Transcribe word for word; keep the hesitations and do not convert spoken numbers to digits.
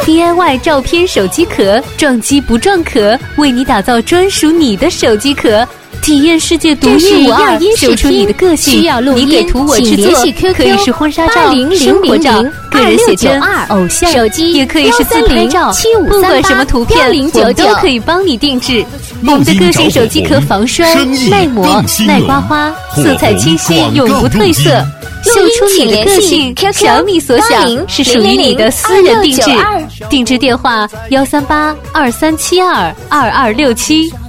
D I Y 照片手机壳，撞击不撞壳，为你打造专属你的手机壳。体验世界独一无二，秀出你的个性。 需要录音， 你给图我制作，可以是婚纱照、生活照、个人写真、偶像， 手机也可以是自拍照。不管什么图片，我们都可以帮你定制。我们的个性手机壳防摔、耐磨、耐刮花，色彩清晰，永不褪色。秀出你的个性，想你所想，是属于你的私人定制。定制电话：幺三八二三七二二二六七。